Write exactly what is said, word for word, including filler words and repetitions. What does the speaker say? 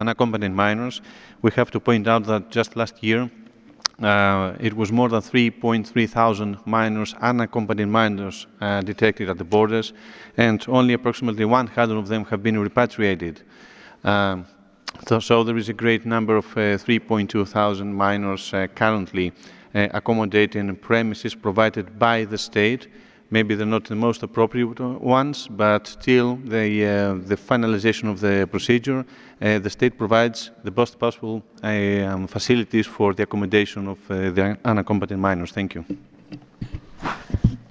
unaccompanied minors. We have to point out that just last year, uh, it was more than three point three thousand minors, unaccompanied minors, uh, detected at the borders, and only approximately one hundred of them have been repatriated. Um, so, so there is a great number of uh, three point two thousand minors uh, currently uh, accommodated in premises provided by the state. Maybe they're not the most appropriate ones, but still the, uh, the finalization of the procedure, uh, the state provides the best possible uh, um, facilities for the accommodation of uh, the unaccompanied minors. Thank you.